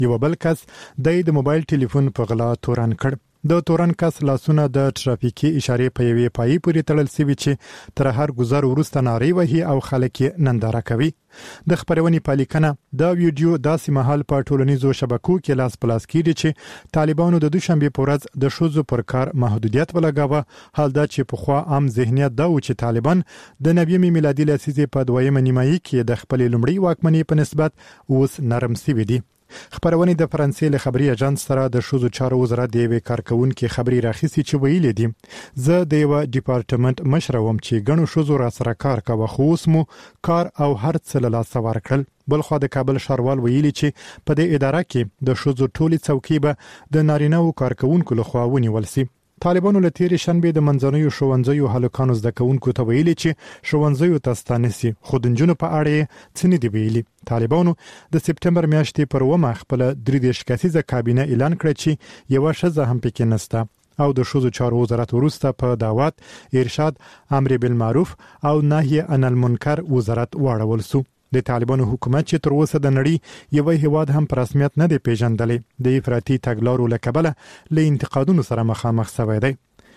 یو بل کس د موبایل ټلیفون په غلا تورن کړ. د تورن کس لاسونه د ټرافیکي اشارې په یوې پای پورې تړل سوي چې تر هر گذر وروسته نارې وهي او خلک ننداره کوي. د خبرونې پالیکنه دا ویډیو داسې مهال په ټولنیزو شبکو کې لاس پلاس کیږي چې طالبانو د دوشنبه په ورځ د ښځو پر کار محدودیت ولګاوه. حال دا چې په خوا عام ذهنیت دا و چې طالبان د 90 میلادي لسیزې په دویمه نیمایي کې د خپل لومړي واکمنۍ په نسبت اوس نرم سوي دي. خبرونه د فرانسې له خبري اژانس سره د ښځو چارو وزارت د یوې کارکونکو خبري راخیسي چې ویلي دي زه د یو ډپارټمنټ مشر وم چې ګڼو ښځو را سره کار کوي خو اوس مو کار او هر څه له لاسه ورکړل. بلخو د کابل ښاروال ویلي چې په دې اداره کې د ښځو ټولي څوکۍ به د نارینه‌و کارکونکو لخوا ونیول شي. طالبانو له تیرې شنبې د منځنیو ښوونځیو هلکانو زده کوونکو ته ویلي چې ښوونځیو ته ستانسي خو د نجونو په اړه څه نه دی ویلي. طالبانو د سپټمبر میاشتې پر 1 خپل 3 کسیزه کابینه اعلان کړ چې یو ښځه هم پکې نسته او د ښځو چارو وزارت وروسته په دعوت ارشاد امر بالمعروف او نهي عن المنکر وزارت واړول سو. د طالبانو حکومت چې تر اوسه د نړۍ یو هیواد هم په رسمیت نه دی پیژندلې د افراطي تګلارو له کبله له انتقادونو سره مخامخ شوی دی.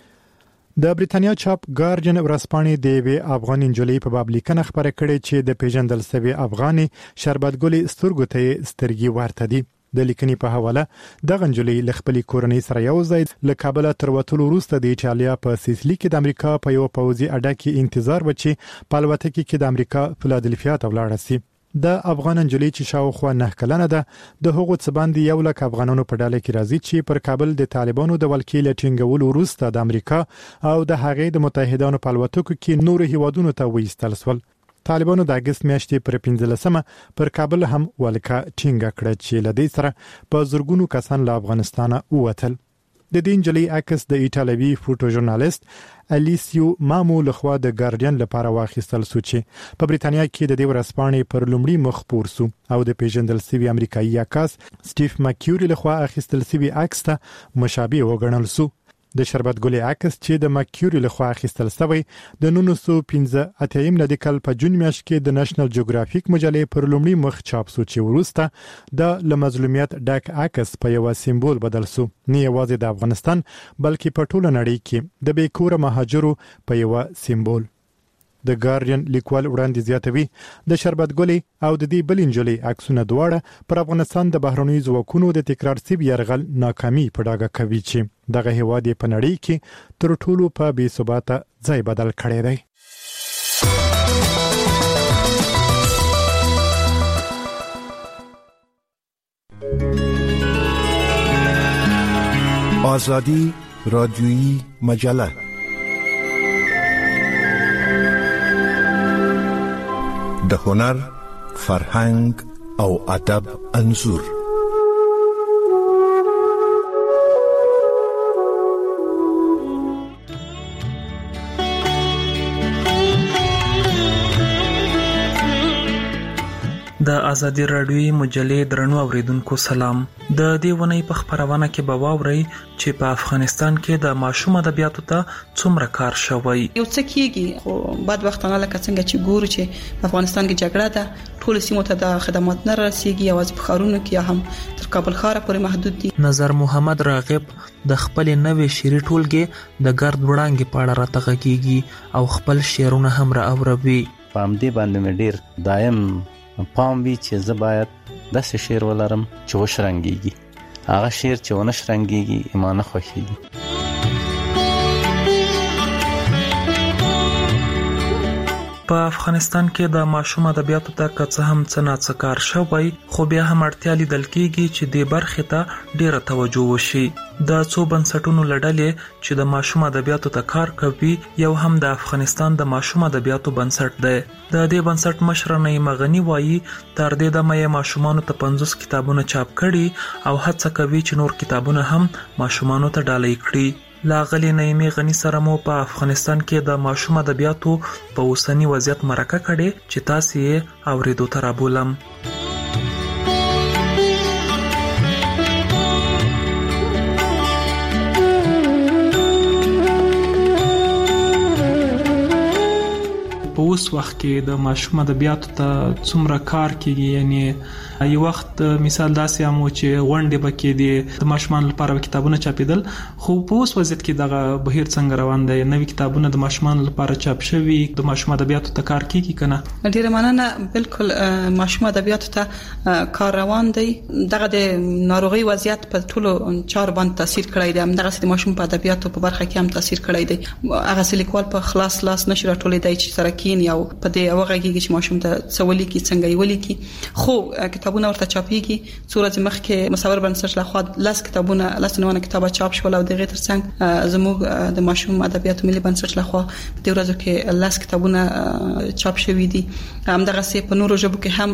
د بریتانیا چاپ ګارډین ورځپاڼې د یوې افغان نجلۍ په باب لیکنه خبره کړې چې د پیژندل شوی افغاني شربتګلې سترګو ته سترګې ورته دي. د لیکنې په حواله د غنجلې ل خپل کورنۍ سره یو ځای له کابل تر وټولو وروسته د ایټالیا په سیسلی کې د امریکا په یو پوځي اډه کې انتظار وچی په الوتکه کې د امریکا فلادلفیا ته ولاړ شي. د افغان نجلۍ چې شاوخوا 9 کلنه ده د هغو څه باندې 1 لک افغانانو په ډله کې راځي چې پر کابل د طالبانو د ولکې لټینګول وروسته د امریکا او د هغې د متحدانو په الوتکو کې نور هیوادونو ته وېستل شول. طالبانو د اگست میاشتې پر 15مه پر کابل هم ولکه ټینګه کړه چې لدې سره په زرګونو کسان له افغانستانه ووتل. د دې نجلۍ عکس د ایټالوي فوټو ژورنالیست الیسیو مامو لخوا د ګارډین لپاره واخیستل شو چې په بریتانیا کې د دې ورځپاڼې پر لومړي مخ خپور شو او د پیژندل شوی امریکایي عکاس سټیف مکیوري لخوا اخیستل شوی عکس ته مشابه وګڼل شو. د شربتګلې عکس چې د مکیوري لخوا اخیستل شوی د 1985 د کال په جون میاشت کې د نېشنل جیوګرافیک مجلې پر لومړي مخ چاپ شو چې وروسته د لمظلومیت ډک عکس په یو سیمبول بدل شو نه یوازې د افغانستان بلکې په ټوله نړۍ کې د بیکوره مهاجرو په یو سیمبول. د ګارډین لیکوال وړاندې زیاتوي د شربتګلې او د دې بل نجلۍ عکسونه دواړه پر افغانستان د بهرنیو ځواکونو د تکرار شوي یرغل ناکامي په ډاګه کوي چې دغه هیواد په نړۍ کې تر ټولو په بې ثباته ځای بدل کړی دی. آزادی رادیویی مجله د هنر، فرهنګ او ادب انځور. د ازادي رادیوي مجلې درنو اوریدونکو سلام. د دې ونې په خبرونه کې به واورئ چې په افغانستان کې د ماشوم ادبیاتو ته څومره کار شوی. یو څه کېږي خو بعد وخت نه لکه څنګه چې ګورو چې په افغانستان کې جګړه ده، ټول سیمو ته د خدمات نه رسیږي، یوازې په ښارونو کې هم تر کابل ښار پورې محدود دي. نظر محمد راغب د خپل نوې شعري ټولګې د ګرد وړانګې په اړه راته غږیږي او خپل شعرونه هم را اوروي. په همدې باندې مې ډېر دایم پام وی چې زه باید داسې شعر ولرم چې وشرنګېږي. هغه شعر چې ونه شرنګېږي ما نه خوښېږي. په افغانستان کې د ماشوم ادبیاتو ته که څه هم څه ناڅه کار شوی، خو بیا هم اړتیا لیدل کېږي چې دې برخې ته ډېره توجه وشي. د څو بنسټونو له ډلې چې د ماشوم ادبیاتو ته کار کوي، یو هم د افغانستان د ماشوم ادبیاتو بنسټ دی. د دې بنسټ مشر نعیم غنی وایي تر دې دمه یې ماشومانو ته 50 کتابونه چاپ کړي او هڅه کوي چې نور کتابونه هم ماشومانو ته ډالۍ کړي. لاغلی نعیم غنی سره مو په افغانستان کې د ماشوم ادبیاتو په اوسنی وضعیت مرکه کړي چې تاسو یې اوریدو ته رابولم. په اوس وخت کې د ماشوم ادبیاتو ته څومره کار کیږي، یعنی یو وخت مثال داسې هم چې غونډې بکې د ماشومان لپاره کتابونه چاپیدل، خو په اوس وضعیت کې دغه بهیر څنګه روان دی؟ نوې کتابونه د ماشومان لپاره چاپ شوي، د ماشوم ادبیاتو ته کار کیږي کنه؟ ډیره مننه. بالکل ماشوم ادبیاتو ته کار روان دی. دغه د ناروغي وضعیت په ټولو چارو باندې تاثیر کړی دی. دغه د ماشوم په ادبیاتو په برخه کې هم تاثیر کړی دی. هغه لیکوال په خلاص لاس نشي راټولې دی چې سره کین یا په دې وغږیږي چې ماشوم ته څولې کې څنګه یې ولیکي. خو کتابونه ورته چاپیږي. څو ورځې مخکې مصور بنسټ لخوا 10 کتابونه 10 کتابه چاپ شول او دغه ترڅنګ زموږ د ماشوم ادبیاتو ملي بنسټ لخوا په دې ورځو کې 10 کتابونه چاپ شوي دي. همدغه سه په نورو ژبو کې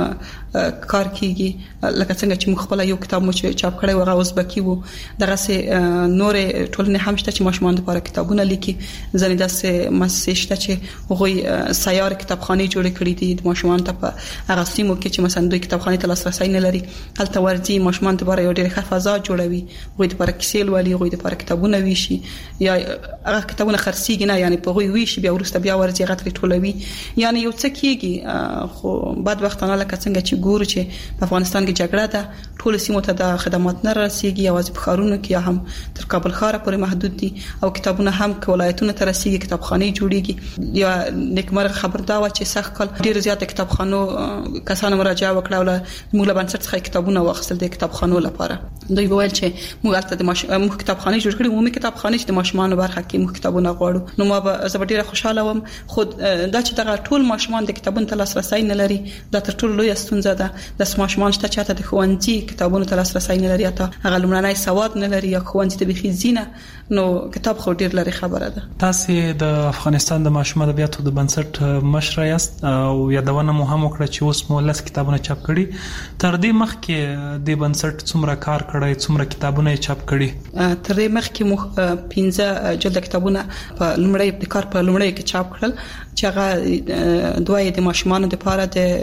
هم کار کیږي. لکه څنګه چې موږ خپل یو کتاب مو چاپ کړی و هغه ازبکی وو. دغه سه نور ټولنې هم شته چې ماشومان لپاره کتابونه لیکي. ځنې داسې مسیشته چې هغوی سیار کتابخانه جوړ کړې دي د ماشومان ته په هغه سیمو کې چې مثلا دوی کتابخانه ته لاسرسي نه لري. هلته ورځي ماشومان لپاره یو ډېر ښه فضا جوړوي. هغوی لپاره کیسې ولي، هغوی لپاره کتابونه ویشي یا هغه کتابونه خرڅيږي نه، یعنی په هغوی ویشي بیا ورسته بیا ورځي هغه ترې ټولوي. یعنی یو څه کېږي. خو بعد وختونه لکه څنګه چې ګورو چې په افغانستان کې جګړه ده، ټول سیمو ته د خدمات نه رسیږي، یوازې په ښارونو کې یا هم تر کابل ښار پورې محدود دي او کتابونه هم ولایتونو ته رسیږي، کتابخانه جوړیږي. یا نیکمرغه خبر دا و چې سخت کال ډیر زیات کتابخانو کسانو مراجعه وکړه او موږ له بنسټ څخه کتابونه واخیستل د کتابخانو لپاره. دوی وویل چې موږ البته د موږ کتابخانه جوړ کړې، عمومي کتابخانه چې د ماشومانو برخه کې موږ کتابونه غواړو. نو ما به زه ډیره خوشاله وم. خو دا چې دغه ټول ماشومان د کتابونو ته لاسرسي نه لري دا تر ټولو لوی ستونزه ده. د ماشومان شته چې د ښوونځي کتابونو ته لاسرسي نه لري، ته هغه لومړنی سواد نه لري یا ښوونځي ته بيخي زینه. نو کتاب خو ډیر لري خبره ده. تاسو د افغانستان د ماشوم ادبیاتو د بنسټ مشر یاست او یادونه مو هم وکړه چې اوس مو 10 کتابونه چاپ کړي. تر دې مخکې د بنسټ څومره کار کړی، څومره کتابونه چاپ کړي؟ تر دې مخکې مو 15 جلد کتابونه په لومړی د کار په لومړی کې چاپ کړل چې هغه دوی د ماشومانو لپاره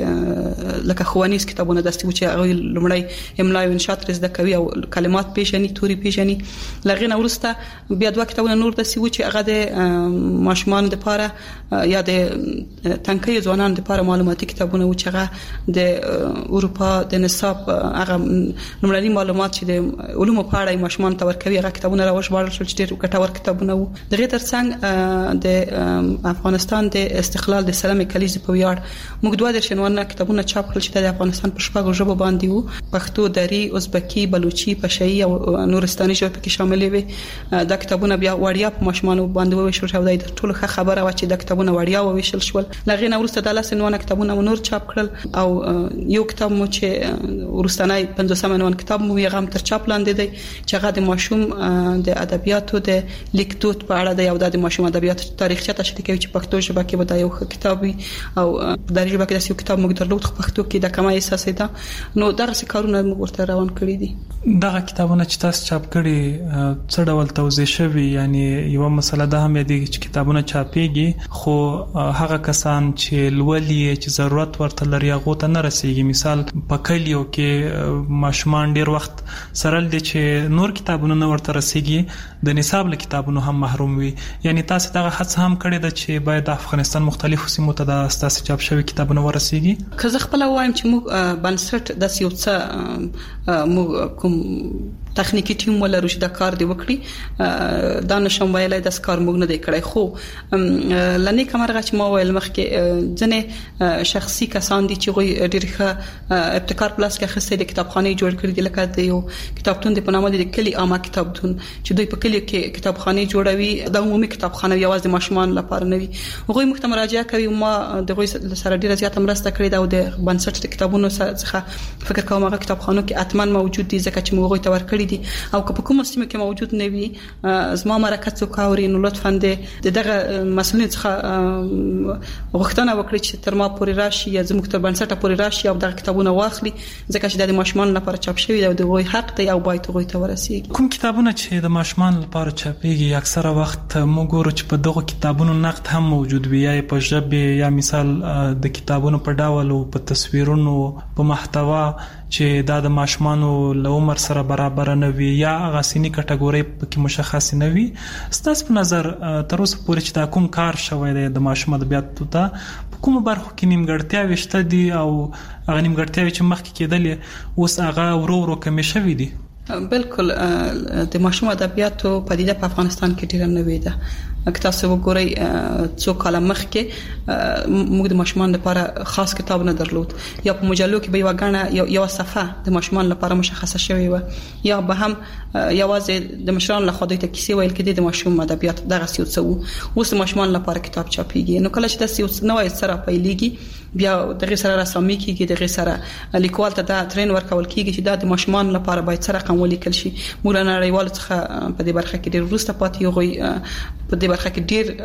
د لکه ښوونیز کتابونه داسې و چې هغه لومړی املا او انشاء زده کوي او کلمات پیژني، توري پیژني. لغې نه ورسته بیا دوه کتابونه نور داسې و چې هغه د ماشومانو لپاره یا د تنکي ځوانانو لپاره معلوماتي کتابونه و چې هغه د اروپا د نصاب هغه لومړني معلومات چې د علومو په اړه ماشومان ته ورکوي هغه کتابونه راوښبارل شول چې ډېر ګټور کتابونه وو. دغه ترڅنګ د افغانستان د استقلال د سلام کلیزې په ویاړ موږ دوه د شنوانه کتابونه چاپ کړل چې د افغانستان په شپږو ژبو باندې وو: پښتو، دری، ازبکی، بلوچي، پشهي او نورستاني ژبې کې شاملې وي. دا کتابونه بیا وړیا په ماشومان باندې وویشل شو. دا د ټولو ښه خبره و چې دا کتابونه وړیا وویشل شول. لغې نه ورسته د 10 کتابونه نور چاپ کړل او یو کتاب مو چې ورستنی 50 کتاب مو یې غم تر چاپ لاندې دی چې هغه د ماشوم د ادبیاتو د لیکدود په اړه دی او د ماشوم ادبیاتو تاریخچه تشریح کوي چې پښتو ژبه کې به دا یو کتاب وي او د ژبه کې داسې یو کتاب موږ درلود خو پښتو کې د کمای احساس ده. نو دغه څه کارونه موږ ورته روان کړی دي. دغه کتابونه چې تاسو چاپ کړي څه ډول توزیع شوی؟ یعنی یو مسله ده هم دی چې کتابونه چاپېږي خو هغه کسان چې لولي چې ضرورت ورته لري هغه ته نه رسیږي. مثال په کلیو کې ماشومان ډیر وخت سره دي چې نور کتابونه نه ورته رسیږي، د نصاب له کتابونو هم محروم وي. یعنی تاسو دغه هڅه هم کړې ده چې باید د افغانستان مختلفو سیمو ته د تاسو چاپ شوی کتابونه ورسیږي؟ که زه خپل وایم چې موږ بنسټ د یو څه موږ کوم تخنیکی ټیم ولرو چې دا کار دی وکړي، دا نشم ویلای د کار موږ نه دی کړی. خو لنی کمرغه چې ما ویل مخکې ځنه شخصي کسان دي چې غوي ډېر ښه ابتکار پلاس کې خسته د کتابخانه جوړ کړی دي. لکه د یو کتابتون د پنامه د کلی عامه کتابتون چې دوی په کلی کې کتابخانه جوړوي، د عمومي کتابخانه یوازې ماشومان لپاره نه وي. غوي مخته مراجعه کوي. ما د غوي سره ډېر زیات مرسته کړې ده او د بنسټ د کتابونو څخه فکر کوم هغه کتابخانو کې اتمن موجود دي ځکه چې موږ غوي ته ورکړي دي او که په کومه سیمه کې موجود نه وي زما مرکز وکاوري نو لطفا دغه مسؤلین څخه غوښتنه وکړي چې تر ما پورې راشي یا زموږ تر بنسټه پورې راشي او دغه کتابونه واخلي ځکه چې د ماشومان لپاره چاپ شوی دی او د غوي حق دی او باید غوي ته ورسیږي. کوم کتابونه چې د ماشومان لپاره چاپېږي اکثره وخت موږ ګورو چې په دغه کتابونو نقد هم موجود وي، یا په ژبه یا مثال د کتابونو په ډول او په تصویرونو په محتوا چې دا د ماشومانو له عمر سره برابر نه وي یا هغه سنی کټګوري پکې مشخص نه وي. ستاسو په نظر تر اوسه پورې چې دا کوم کار شوی دی د ماشوم ادبیاتو ته په کوم برخو کې نیمګړتیاوې شته دي او هغه نیمګړتیاوې چې مخکې کېدلې اوس هغه ورو ورو کمې شوې دي؟ بالکل د ماشوم ادبیاتو پدیده په افغانستان کې ډیره نوې ده. که تاسو وګورئ څو کاله مخکې موږ د ماشومان لپاره خاص کتاب نه درلود، یا په مجلو کې به یو غاڼه یو صفحه د ماشومان لپاره مشخصه شوې و، یا به هم یوازې د مشرانو لخوا د کیسې ویل کېده د ماشوم ادبیات دغه څه څه. اوس د ماشومان لپاره کتاب چاپیږي. نو کله چې د نوې سره پیلېږي بیا دغه سره رسامي کېږي، دغه سره لیکوال ته دا ترين ورکول کېږي چې دا د ماشومان لپاره باید سره رقم ولیکل شي. موږ نه نړیوال څخه په دې برخه کې ډېر وروسته پاتې یو په دې برخه کې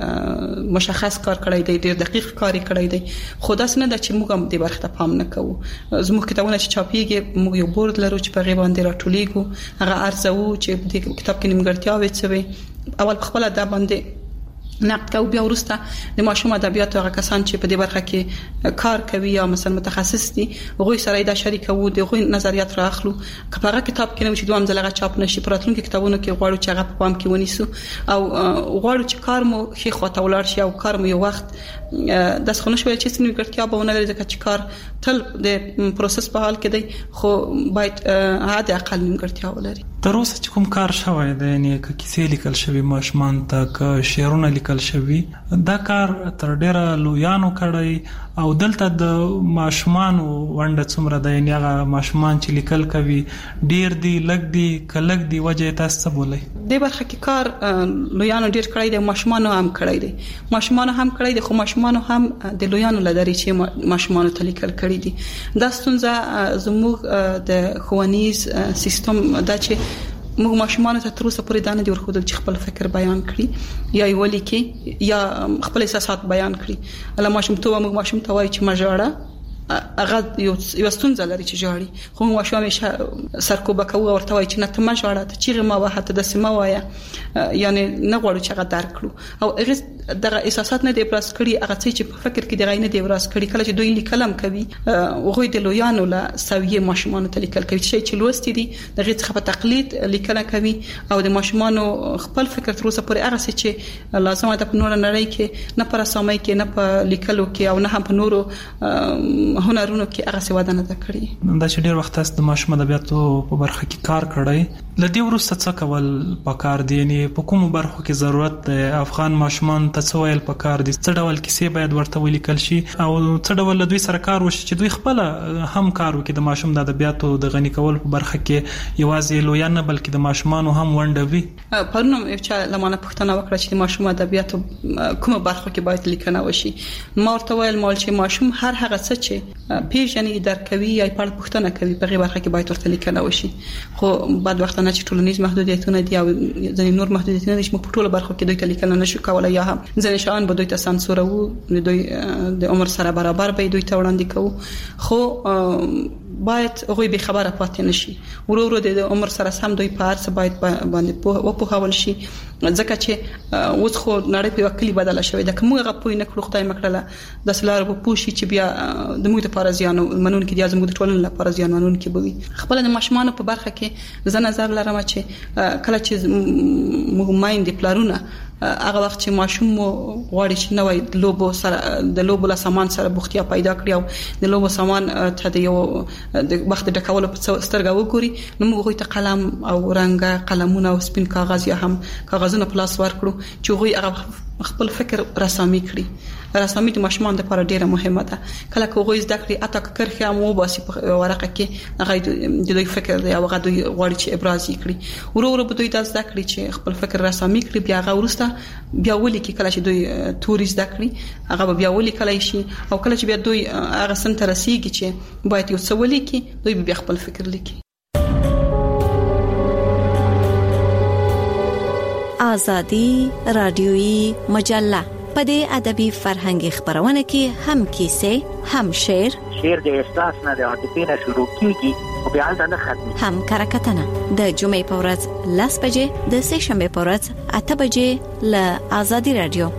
ډېر مشخص کار کړی دی، ډېر دقیق کار کړی دی. خو دا څنګه چې موږ هم دې برخه ته پام نه کوو. زموږ کتابونه چې چاپیږي موږ یو بورډ لرو چې په غیبه باندې راټولیږو، هغه ارزو چې دې کتاب کې نیمګړتیاوې څه وي. اول خپل دا باندې نقد کوو، بیا ورسته د ماشوم ادبیاتو هغه کسان چې په دې برخه کې کار کوي یا مثلا متخصص دي هغه سره دا شریکو، دغه نظریات راخلو. کله کتاب کې نو چې دوام ځلغه چاپ نشي، پراتونکو کتابونو کې غواړو چې هغه په پام کې ونیسو او غواړو چې کار مو خې خواته ولاړ شي او کار مو یو وخت د څخه نشوي چې څنګه ګټیا به ونه لري، ځکه چې کار تل د پروسس په حال کې دی، خو باید عادي اقل نیمګړتیا ولري. تر اوسه چې کوم کار شوی دی، یعنی که کیسې لیکل شوی ماشومان ته، که شعرونه لیکل شوی، دا کار تر ډیره لویانو کړی او دلته د ماشومان ونده څومره ده؟ یعنی هغه ماشومان چې لیکل کوي ډیر دي لګ دي کلګ دي، وجه تاسو څه بولئ؟ د برخه کې کار لویانو ډیر کړی دی، ماشومان هم کړی دی، ماشومان هم کړی دی، خو ماشومان هم د لویانو لداري چې ماشومان ته لیکل کړی دي. دا ستونزه زموږ د ښوونیز سیستم دا چې موږ ماشومان ته تر اوسه پورې دانه دي ورخودل چې خپل فکر بیان کړي یا یو لیکي یا خپل احساسات بیان کړي. الله ماشوم ته موږ ماشوم ته وایي چې ماجاړه هغه یو ستونزه لري چې جاړي، خو ماشوم همیشه سرکوبه کوي او ورته وایي چې نه ته ماجاړه ته چیرې ما واه ته د سیمه وایي، یعنی نه غواړو چې هغه درک کړو او هغه دغه احساسات نه دی ابراز کړي، هغه څه چې په فکر کې دی نه دی ابراز کړي. کله چې دوی لیکلم کوي هغه د لویانو لا سویه ماشومان ته لیکل کوي چې لوستي دي دغه څخه په تقلید لیکل کوي او د ماشومانو خپل فکر تر اوسه پورې هغه څه چې لازمه ده په نور نړۍ کې نه پر اسامي کې نه په لیکلو کې او نه هم په نورو هنرونو کې هغه څه ودانه ده کړی. دا چې ډیر وخت تاسو د ماشوم ادبیاتو په برخه کې کار کړی، لدی ورسته څه کول پکار دي؟ یعنی په کومو برخو کې ضرورت دی؟ افغان ماشومان ته څه ویل پکار دي؟ څه ډول کیسې باید ورته ولیکل شي او څه ډول دوی سره کار وشي چې دوی خپل هم کار وکړي د ماشوم د ادبیاتو د غني کول په برخه کې یوازې لویان نه بلکې د ماشومانو هم ونډه وي؟ پرونم یو چې لمانه پښتنه وکړه چې د ماشوم ادبیاتو کومه برخه کې باید لیکنه وشي. ما ورته ویل مال چې ماشوم هر هغه څه چې پیژنې درک کوي یا په پښتنه کوي په برخه کې باید ورته لیکنه وشي. خو بعد وخت نه چې ټولنیز محدودیتونه دي او ځینې نور محدودیتونه دي چې په ټوله برخه کې دوی ته لیکنه نشو کولای، یا هم ځینې شان به دوی ته سانسور وو، دوی د عمر سره برابر به دوی ته وړاندې کوو، خو باید هغه به خبره پاتې نشي. ورو ورو د عمر سره سم دوی په هر څه باید باندې وپوهول شي، ځکه چې اوس خو نړۍ په وکلی بدله شوې ده. کومه غو پوی نه کړو خدای مکړه د سلار په پوښي چې بیا د موږ لپاره زیان منون کې د زموږ ټولنې لپاره زیان منون کې بوي. خپل د ماشومان په برخه کې زه نظر لرم چې کله چې موږ مایند پلارونه هغه وخت چې ماشوم غواړي چې نوې لوبو سره د لوبو له سامان سره بوختیا پیدا کړی او د لوبو سامان ته د یو د وخت د کولو په سترګه وګوري، نو موږ ته قلم او رنګ قلمونه او سپین کاغذ یا هم کاغذونه پلاس ورکړو چې هغه خپل فکر رسامي کړي. رسامي د ماشومان لپاره ډیره مهمه ده. کله کوغه زده کړي اته کرخه مو باسي په ورقه کې هغه د دوی فکر دی او هغه دوی غواړي چې ابراز کړي. ورو ورو به دوی تاسو زده کړي چې خپل فکر رسامي کړي، بیا هغه ورسته بیا ولي کې کله چې دوی توري زده کړي هغه بیا ولي کله شي او کله چې بیا دوی هغه سم ترسيږي چې باید یو څه ولي کې دوی بیا خپل فکر لیکي. آزادی رادیویی مجله په دې ادبي فرهنګي خبرونه کې هم کیسې، هم شعر د احساس نه د عاطفې نه شروع کیږي او بیا نه ختمي، هم کرکټنه د جمعې په ورځ 10 بجې، د سه شنبه په ورځ 8 بجې له آزادی رادیو.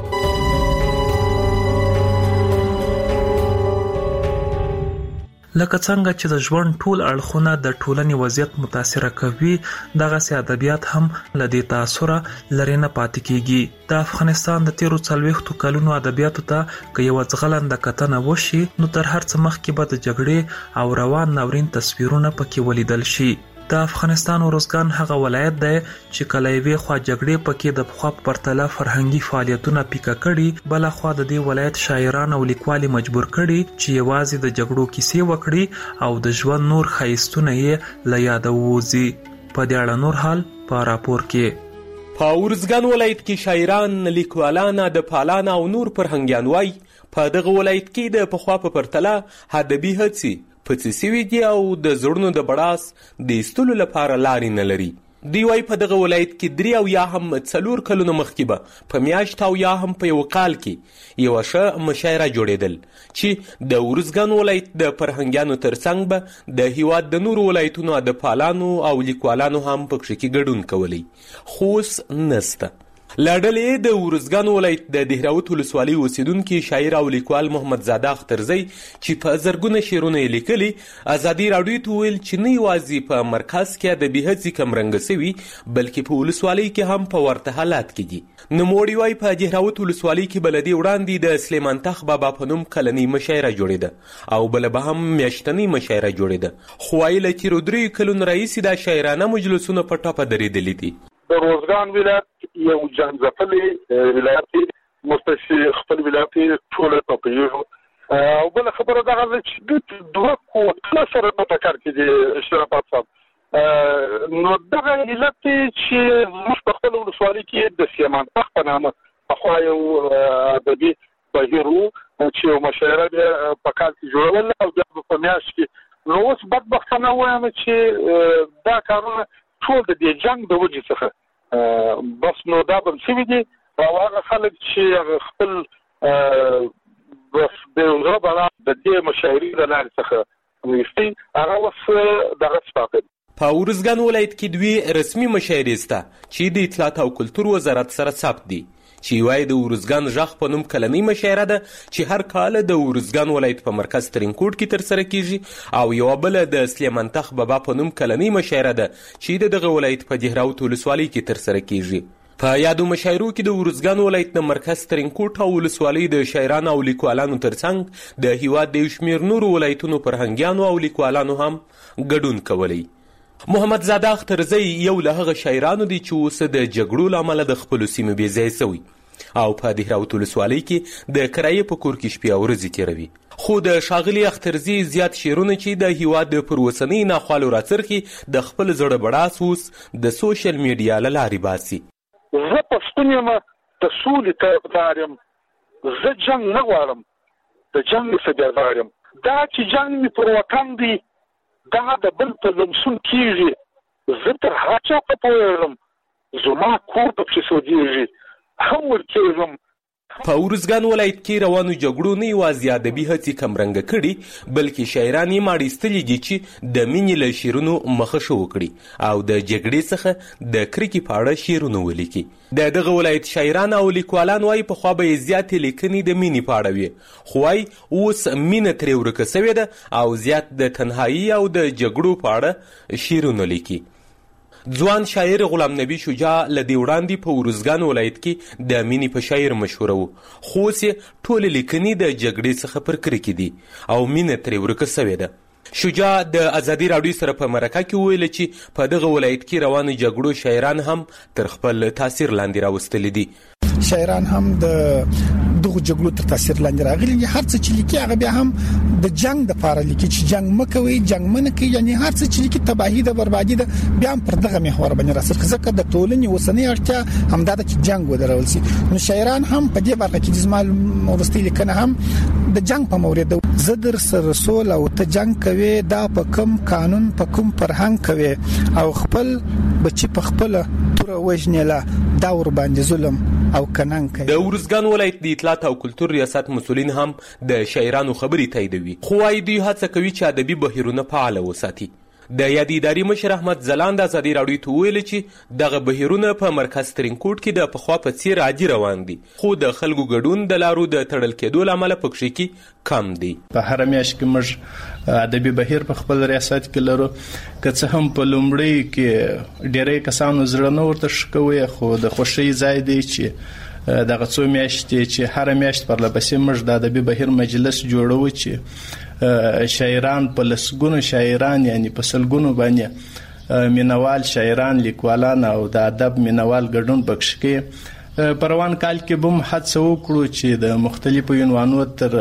لکه څنګه چې د ژوند ټول اړخونه د ټولنې وضعیت متاثر کوي، دغه ادبیات هم لدې تاثر لري نه پاتې کیږي. د افغانستان د 40 کلونو ادبیاتو ته که یو ځغلند کتنه وشي نو تر هر څه مخکې به د جګړې او روان ناورین تصویرونه پکې ولیدل شي. د افغانستان ارزګان هغه ولایت دی چې کله یوې خوا جګړې پکې د پخوا په پرتله فرهنګي فعالیتونه پیکه کړي، بل خوا د دې ولایت شاعران او لیکوال مجبور کړي چې یوازې د جګړو کیسې وکړي او د ژوند نور ښایستونه یې له یاده ووځي. په دې اړه نور حال په راپور کې. په ارزګان ولایت کې شاعران، لیکوالان، ادبپالان او نور فرهنګیان وایي په دغه ولایت کې د پخوا په پرتله ادبي هڅې پڅې سوي دي او د زړونو د بړاس د ایستلو لپاره لارې نه لري. دوی وایي په دغه ولایت کې 3 او یا هم 4 کلونه مخکې به په میاشت او یا هم په یو کال کې یوه ښه مشاعره جوړېدل چې د ارزګان ولایت د فرهنګیانو ترڅنګ به د هیواد د نورو ولایتونو ادبپالانو او لیکوالانو هم پکښې کې ګډون کولی، خو اوس نسته. له ډلې د ارزګان ولایت د دهراوت ولسوالۍ اوسیدونکي شاعر او لیکوال محمد زاده اخترزی چې په زرګونه شعرونه یې لیکلي، ازادي راډیو ته ویل چې نه یوازې په مرکز کې ادبي هڅې کمرنګه سوي بلکې په ولسوالۍ کې هم په ورته حالات کې دي. نوموړي وایي په دهراوت ولسوالۍ کې به له دې وړاندې د سلیمان تخ بابا په نوم کلنۍ مشاعره جوړېده او بله به هم میاشتنۍ مشاعره جوړېده، خو وایي له تېرو 3 کلونو راهیسې دا شاعرانه مجلسونه په ټپه درېدلي دي. د روزګان ولایت یو جنځپلې ولایت مستشي خپل ولایت ټول په پیو او بل خبره دغه چې د دوه کوټه سره په ټکر کې دي اشرافات صاحب. نو دغه علت چې موږ په خپل ولسوالۍ کې د سلیمان تخ په نامه پخوا یو ادبي بهیر و چې یو مشاعره په کال کې جوړول او بیا په میاشت کې. نو اوس بدبختانه وایم چې دا کارونه ټول د دې جنګ د وجې څخه بس نو دا بم شوي دي او هغه خلک چې خپل بس د غربه د دې مشاعرې د لارې څخه ویستي هغه اوس دغه سپاقل. په ارزګان ولایت کې 2 رسمي مشاعرې سته چې د اطلاعات او کلتور وزارت سره ثبت دي، چې وایي د ارزګان ژغ په نوم کلنۍ مشاعره ده چې هر کال د ارزګان ولایت په مرکز ترینکوټ کې ترسره کیږي، او یوه بله د سلیمان تخ بابا په نوم کلنۍ مشاعره ده چې د دغه ولایت په دهراوت ولسوالۍ کې ترسره کیږي. په یادو مشاعرو کې د ارزګان ولایت د مرکز ترینکوټ او ولسوالۍ د شاعرانو او لیکوالانو ترڅنګ د هیواد د یو شمېر نورو ولایتونو فرهنګیانو او لیکوالانو هم ګډون کولی. محمد زاده اخترزی یو له هغه شاعرانو دی چې اوس د جګړو له امله د خپلو سیمو بې ځایه سوی او په دهراوت ولسوالۍ کې د کرایې په کور کې شپې او ورځې تېروي. خو د ښاغلي اخترزي زیات شعرونه چې د هیواد د پر اوسنۍ ناخوالو راڅرخي د خپل زړه بړاس اوس د سوشل میډیا له لارې باسي. زه پښتون یم، د سولې طرفدار یم، زه جنګ نه غواړم، د جنګ څخه یم. دا چې جنګ مې پر وطن دی دا د بل په لمسون کېږي، زه تر هغه چا په پوهېږم زما کور پکې سوځېږي هم ورکېږم. په ارزګان ولایت کې روانو جګړو نه یوازې ادبي هڅې کمرنګه کړي بلکې شاعران یې ماړیستلي دي چې د مینې له شعرونو مخه ښه وکړي او د جګړې څخه د کرکې په اړه شعرونه ولیکي. د دغه ولایت شاعران او لیکوالان وایي پخوا به یې زیاتې لیکنې د مینې په اړه وي، خو وایي اوس مینه ترې ورکه سوې ده او زیات د تنهایي او د جګړو په اړه شعرونه لیکي. ځوان شاعر غلام نبی شجاع له دې وړاندې په ارزګان ولایت کې د مینې په شاعر مشهوره و، خو اوس یې ټولې لیکنې د جګړې څخه پر کرکې دي او مینه ترې ورکه سوې ده. شجاع د ازادي راډیو سره په مرکه کې وویل چې په دغه ولایت کې روانو جګړو شاعران هم تر خپل تاثیر لاندې راوستلي دي. شاعران هم د دغه جګړو تر تاثیر لاندې راغلي، هر څه چې لیکي هغه بیا هم د جنگ د پاره لیکي چې جنگ مکوي، جنگ منکي، یعنی هر څه چې لیکي تباہی ده، بربادي ده، بیا هم پر دغه محور باندې راځي. ځکه د ټولنې وسنۍ اړتیا هم دا ده چې جنگ ودرول شي. نو شاعران هم په دې برخه کې د زمال مورستي لیکنه هم د جنگ په مورید زه در سره رسول او ته جنگ کوي، دا په کوم قانون په کوم فرهنګ کوي او خپل بچي په خپل تور وژنله دا ور باندې ظلم او کنان کوي. د ارزګان ولایت د اطلاعات او کلتور ریاست مسؤلین هم د شاعرانو خبرې تاییدوي، خو وايي دوی هڅه کوي چې ادبي بهیرونه فعال وساتي. د یادې ادارې مشر احمد ځلاند ازادي راډیو ته وویل چې دغه بهیرونه په مرکز ترینکوټ کې د پخوا په څیر عادي روان دي، خو د خلکو ګډون د لارو د تړل کېدو له امله په کښې کې کم دی. په هر میاشت کې موږ ادبي بهیر په خپل ریاست کې لرو، که څه هم په لومړی کې ډېری کسانو زړه نه ورته ښه کوي، خو د خوښۍ ځای دی چې دغه څو میاشتې چې هر میاشت پرلپسې موږ د ادبي بهیر مجلس جوړو چې شاعران په لسګونو شاعران یعنی په سلګونو باندې مینوال شاعران لیکوالان او د ادب مینوال ګډون پکښ کې په روان کال کې به هڅه وکړو چې د مختلفو عنوانو تر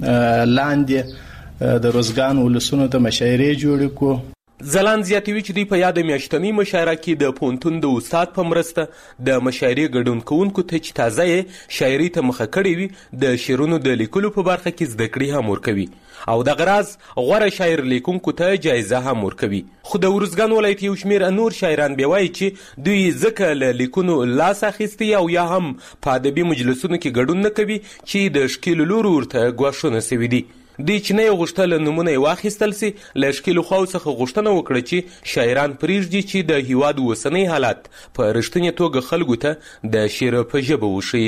لاندې د روزګان ولسونو ته مشاعرې جوړې کړو. ځلاند زیاتوي چې دوی په یاد میاشتنۍ مشاعره کې د پوهنتون د استاد په مرسته د مشاعرې ګډون کوونکو ته چې تازه یې شاعري ته مخه کړې وي د شعرونو د لیکلو په برخه کې زده کړې هم ورکوي او دغه راز غوره شاعر لیکونکو ته جایزه هم ورکوي. خو د ارزګان ولایت یو شمېر نور شاعران بیا وایي چې دوی ځکه له لیکونو لاس اخیستی او یا هم په ادبي مجلسونو کې ګډون نه کوي چې د ښکېلو لورو ورته ګواښونه سوي دي. دوی چې نه یې غوښتل نومونه یې واخیستل سي، له ښکېلو خواو څخه غوښتنه وکړه چې شاعران پرېږدي چې د هېواد اوسنی حالت په رښتینې توګه خلکو ته د شعر په ژبه وښیي.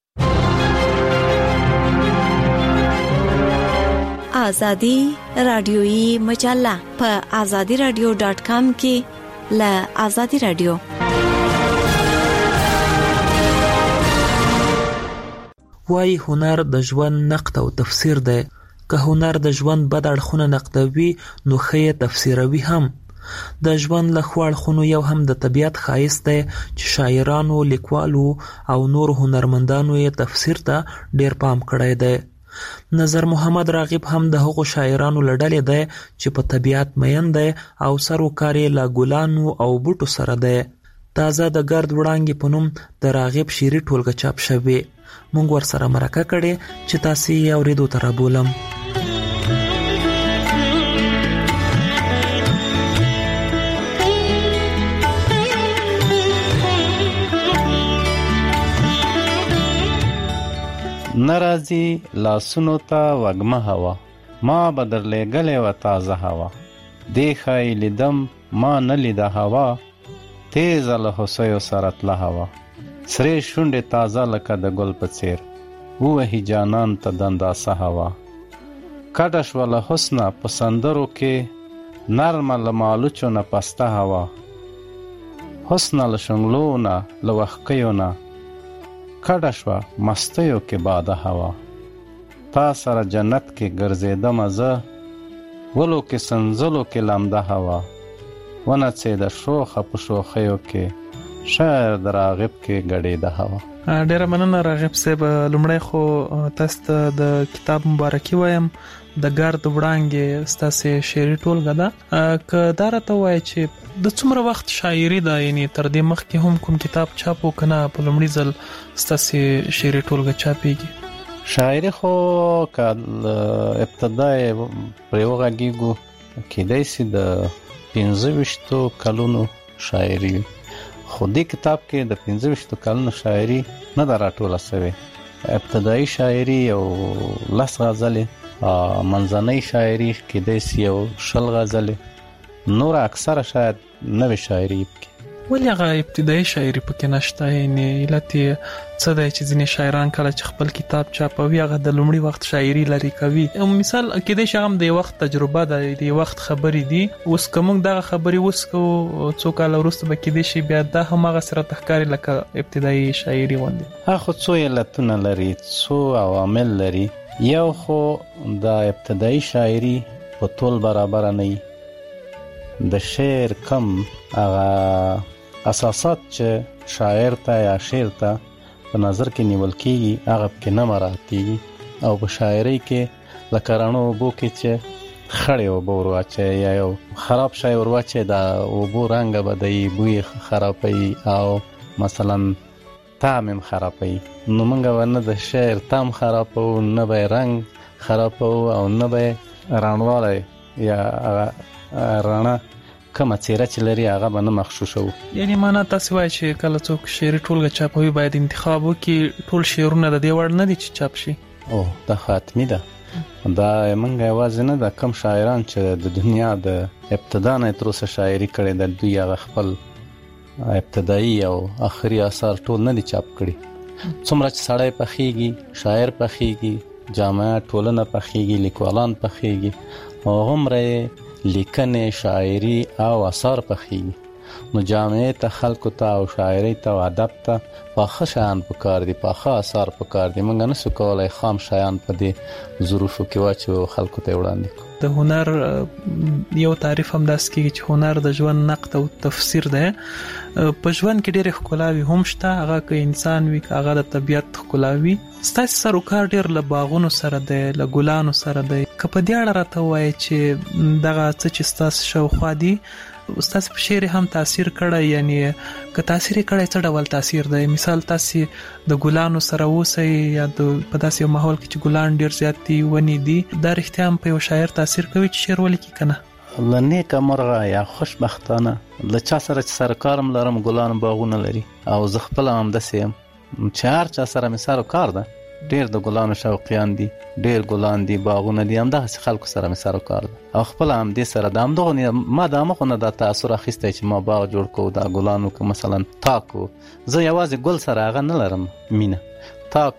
آزادی رادیویی مجله په azadiradio.com کې له آزادی رادیو. وای هنر د ژوند نقد او تفسیر دی. که هنر د ژوند بد اړخونه نقدوي نو ښه تفسیروي هم. د ژوند له ښو اړخونو یو هم د طبیعت ښایست دی چې شاعرانو، لیکوالو او نور هنرمندانو یې تفسیر ته ډیر پام کړی دی. نظر محمد راغب هم د هغو شاعرانو له ډلې دی چې په طبیعت مین دی او سر و کار یې له ګلانو او بوټو سره دی. تازه د ګرد وړانګې په نوم د راغب شعري ټولګه چاپ شوې. مونږ ورسره مرکه کړې چې تاسې یې اورېدو ته رابولم. نرازی لاسونو ته وږمه هوا، ما به درلېږلې وه تازه هوا. دې ښایي لیدم ما نه لیده هوا، تیزه له هوسیو سره تله هوا. سرې شونډې تازه لکه د ګل په څېر، ووهي جانان ته دنداسه هوا. کډه شوه له حسنه په سندرو کې، نرمه له مالوچو نه پسته هوا. حسنه له شنګلو نه له وښکیو نه، کډه شوه مستیو کې باده هوا. تا سره جنت کې ګرځېدمه زه، ولو کې سنځلو کې لمده هوا. ونڅېده شوخه په شوخیو کې، شاعر د راغب کې ګډېده هوا. ډیره مننه راغب صاحب. لومړی خو تاسو ته د کتاب مبارکي وایم. د ګرد وړانګې ستاسې شعري ټولګه ده. که دا راته ووایه چې د څومره وخت شاعري ده، یعنی تر دې مخکې هم کوم کتاب چاپ و که نه په لومړي ځل ستاسې شعري ټولګه چاپېږي؟ شاعري خو که ابتدا یې پرې وغږېږو کیدای سي د 25 کلونو شاعري، خو دې کتاب کې د 25 کلونو شاعري نه ده راټوله سوې. ابتدایي شاعري یو 10 غزلې، منځنۍ شاعري کیدای سي یو 20 غزلې، نور اکثره شاید نوې شاعري پکې. ولې هغه ابتدایي شاعري پکې نشته؟ یعنی علت یې څه دی چې ځینې شاعران کله چې خپل کتاب چاپوي هغه د لومړي وخت شاعري لري کوي؟ مثال کېدای شي هغه د وخت تجربه ده، د وخت خبرې دي. اوس که موږ دغه خبرې اوس کوو څو کاله وروسته به کېدای شي بیا دا هماغسې راته ښکاري لکه ابتدایي شاعري غوندې. هغه خو څو علتونه لري، څو عوامل لري. یو خو د ابتدایي شاعري په ټول برابر نه وي. د شعر کم هغه اساسات چې شاعر ته یا شعر ته په نظر کې نیول کېږي هغه پکې نه مراعاتېږي. او په شاعرۍ کې لکه رڼو اوبو کې چې خړې اوبه ور واچوي یا یو خراب شی ور واچوي، د اوبو رنګ بدوي، بوی خرابوي او مثلا طعم هم خرابوي. نو موږ ونه د شعر طعم خرابو، نه به رنګ خرابو او نه به رڼوالی یا رڼا کومه څیره چې لري هغه به نه مغشوشه وو. یعنی معنا تاسو وایي چې کله څوک شعري ټولګه چاپوي باید انتخاب وکړي ټول شعرونه د دې وړ نه دي چې چاپ شي؟ او دا حتمي ده. دا موږ یوازې نه د کم شاعران چې د دنیا د ابتدا نه تر اوسه شاعري کړې د دوی هغه خپل ابتدایي او آخري آثار ټول نه دي چاپ کړي. څومره چې سړی پخېږي، شاعر پخېږي، جامعه ټولنه پخېږي، لیکوالان پخېږي، هغومره لیکنې، شاعري او آثار پخېږي. نو جامعه ته، خلکو ته او شاعري ته او ادب ته پاخه شیان پکار دي، پاخه آثار پکار دي. موږ نه سو کولای خام شیان په دې ظروفو کې واچو خلکو ته وړاندې کړو. د هنر یو تعریف هم داس کېږي چې هنر د ژوند نقد او تفسیر ده. په ژوند کې ډېر ښکلاوي هم شته، هغه که انسان وي که هغه د طبیعت ښکلاوي. ستاسو سروکار ډېر له باغونو سره دی، له ګلانو سره دی. که په دې اړه راته وایي چې دغه څه چې ستاسو شاوخوا دي استاد په شعر هم تاثیر کړی، یعنی که تاثیر کړی څه ډول تاثیر دی؟ مثال تاسو د ګلانو سره اوسئ یا په داسې یو ماحول کې چې ګلان ډیر زیات دي، ونې دي، دا رښتیا هم په یو شاعر تاثیر کوي چې شعر ولیکي کنه؟ لنیکه مرغه یا خوشبختانه له چا سره چې سرکارم لرم ګلانو باغونه لري او زه خپل هم داسې یم چې هر چا سره مې سروکار ده، ډیر د ګلانو شوقیان دي، ډیر ګلان دي، باغونه دي، همدغسې خلکو سره مې سروکار ده او خپل هم دې سره د همدغو ما د مخه نه دا تاثر اخیستی چې ما باغ جوړ کړو، دا ګلانو که مثلا تاک و، زه یوازې ګل سره هغه نه لرم مینه، تاک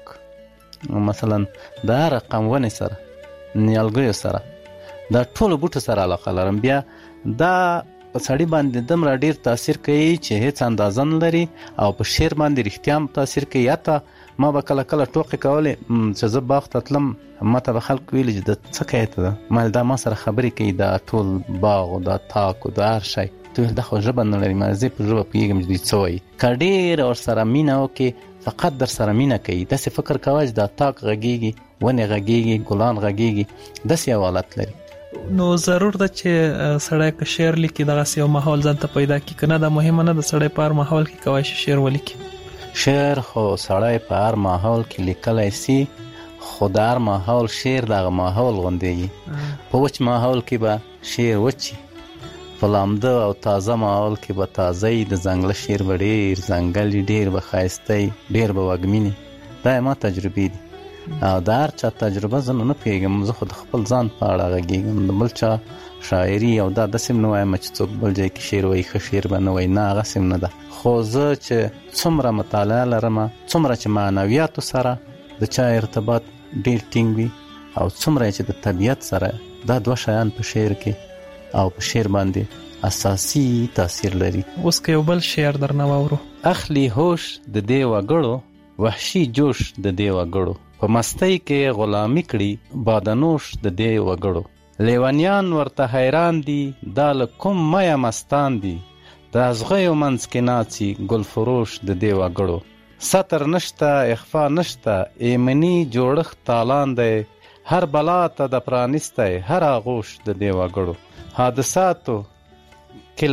مثلا د هر رقم ونې سره، نیالګیو سره، دا ټولو بوټو سره علاقه لرم. بیا دا په سړي باندې دومره ډیر تاثیر کوي چې هیڅ اندازه نه لري او په شعر باندې رښتیا هم تاثیر کوي. حتی ما به کله کله ټوکې کولې چې زه باغ ته تلم، ما ته به خلکو ویلي چې د څه کوې ته ده، ما دا ما سره خبرې کوي، دا ټول باغ او دا تاک او دا هر شی، ته ویل دا خو ژبه نه لري، ما زه په ژبه پوهېږم چې دوی څه وایي. که ډېر ورسره مینه وکړې فقط در سره مینه کوي، داسې فکر کوه چې دا تاک غږېږي، ونې غږېږي، ګلان غږېږي، داسې یو حالت لري. نو ضرور ده چې سړی که شعر لیکي دغسې یو ماحول ځان ته پیدا کړي، که نه دا مهمه نه ده سړی په هر ماحول کې کولی شي شعر ولیکي؟ شعر خو سړی په هر ماحول کې لیکلی سي، خو د هر ماحول شعر دغه ماحول غوندېږي. په وچ ماحول کې به شعر وچي، په لامده او تازه ماحول کې به تازه وي، د ځنګله شعر به ډېر ځنګلي، ډېر به ښایسته وي، ډېر به وږمینې. دا ما تجربې دي او د هر چا تجربه زه نه پوهېږم، زه خو د خپل ځان په اړه غږېږم، د بل چا شاعري او دا داسې هم نه وایم چې څوک بل ځای کې شعر وایي ښه شعر به نه وایي، نه هغسې هم نه ده. خو زه چې څومره مطالعه لرم، څومره چې معنویاتو سره د چا ارتباط ډېر ټینګ وي او څومره چې د طبیعت سره، دا دوه شیان په شعر کې او په شعر باندې اساسي تاثیر لري. اوس که یو بل شعر درنه واورو: اخلي هوش د دې وګړو، وحشي جوش د دې وګړو، په مستۍ کې غلامي کړي بادنوش د دې وګړو، لیونیان ورته حیران دي، دا له کوم مایه مستان دي، د ازغیو منځ کې ناڅي ګل فروش د دې وګړو، ستر نشته اخفا نشته ایمني جوړښت تالان دی، هر بلا ته د پرانیستی هر آغوش د دې وګړو، حادثاتو کې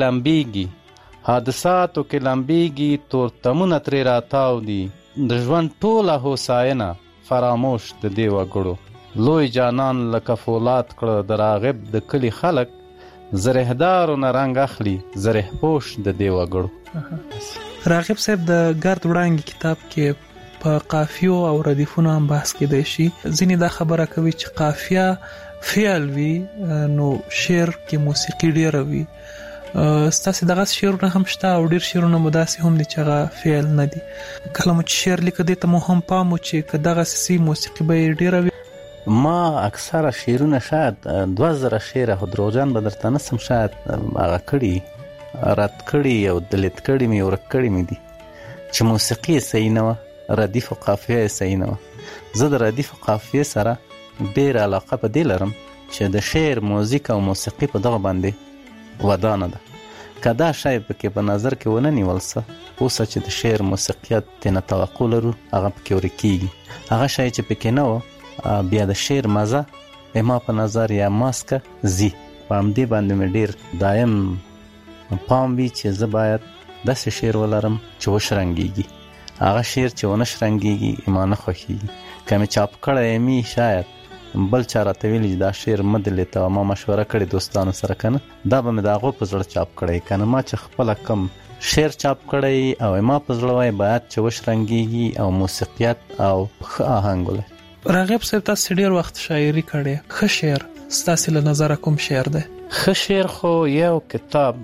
لمبیږي تورتمونه ترې راتاو دي، د ژوند ټوله هوساینه فراموش د دې وګړو، لوی جانان لکه فولاد کړه د راغب د کلی خلک، زرهدارو نه رنګ اخلي زره پوش د دې وګړو. راغب صاحب د ګرد وړانګې کتاب کې په قافیو او ردیفونو هم بحث کېدی شي. ځینې دا خبره کوي چې قافیه فعل وي نو شعر کې موسیقي ډیره وي. ستاسې دغه شعرونه هم شته او ډیر شعرونه مو داسې هم دي چې هغه فعل نه دي. کله مو چې شعر لیکه دې ته مو هم پام و چې که دغسې موسیقي به یې ډیره وي؟ ما اکثره شعرونه شاید 2000 شعره، خو دروغجن به درته نسم، شاید هغه کړي، رد کړي او دلیت کړي مې، ورک کړي مې دي چې موسیقي یې صحیح نه وه، ردیف و قافیه یې صحیح نه وه. زه د ردیف و قافیې سره ډېره علاقه په دې لرم چې د شعر موزیک او موسیقي په دغه باندې ودانه ده. که دا شی پکې په نظر کې ونه نیول څه اوسه چې د شعر موسیقیت تېنه توقع لرو، هغه پکې ورکېږي. هغه شی چې پکې نه و بیا د شعر مزه ما په نظر یا ماسکه زی. په همدې باندې مې ډېر دایم پام وي چې زه باید داسې شعر ولرم چې وشرنګېږي. هغه شعر چې ونه شرنګېږي ما نه خوښېږي. که مې چاپ کړی مې شاید بل چا راته ویلي چې دا شعر مه دلیته، ما مشوره کړې دوستانو سره، که نه دا به مې د هغو په زړه چاپ کړی، که نه ما چې خپله کم شعر چاپ کړی او ما په زړه وای باید چې وشرنګېږي او موسیقیت او ښه آهنګ ولري. راغب صاحب تاسو ډیر وخت شاعري کړې، ښه شعر ستاسو له نظر کوم شعر دی؟ ښه شعر خو یو کتاب